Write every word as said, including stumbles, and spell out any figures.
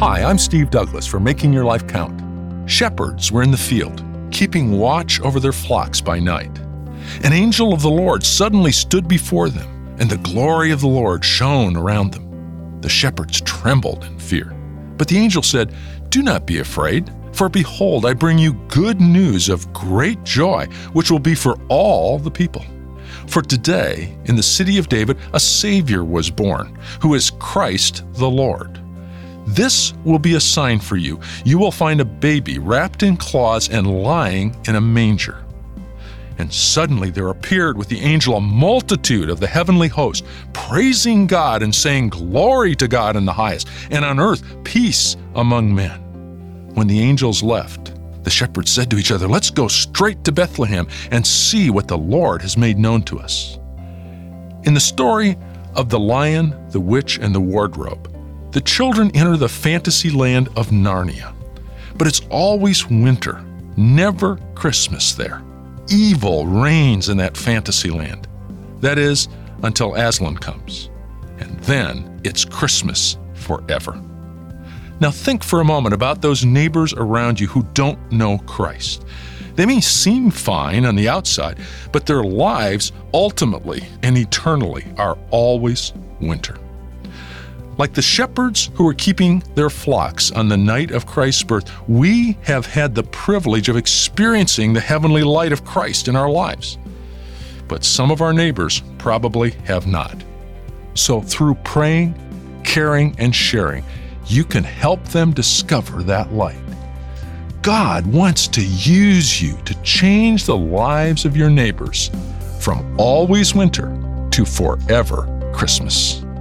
Hi, I'm Steve Douglas for Making Your Life Count. Shepherds were in the field, keeping watch over their flocks by night. An angel of the Lord suddenly stood before them, and the glory of the Lord shone around them. The shepherds trembled in fear. But the angel said, "Do not be afraid, for behold, I bring you good news of great joy, which will be for all the people. For today, in the city of David, a Savior was born, who is Christ the Lord. This will be a sign for you. You will find a baby wrapped in cloths and lying in a manger." And suddenly there appeared with the angel a multitude of the heavenly host, praising God and saying, "Glory to God in the highest, and on earth peace among men." When the angels left, the shepherds said to each other, "Let's go straight to Bethlehem and see what the Lord has made known to us." In the story of the Lion, the Witch, and the Wardrobe, the children enter the fantasy land of Narnia. But it's always winter, never Christmas there. Evil reigns in that fantasy land. That is, until Aslan comes. And then it's Christmas forever. Now think for a moment about those neighbors around you who don't know Christ. They may seem fine on the outside, but their lives ultimately and eternally are always winter. Like the shepherds who were keeping their flocks on the night of Christ's birth, we have had the privilege of experiencing the heavenly light of Christ in our lives. But some of our neighbors probably have not. So through praying, caring, and sharing, you can help them discover that light. God wants to use you to change the lives of your neighbors from always winter to forever Christmas.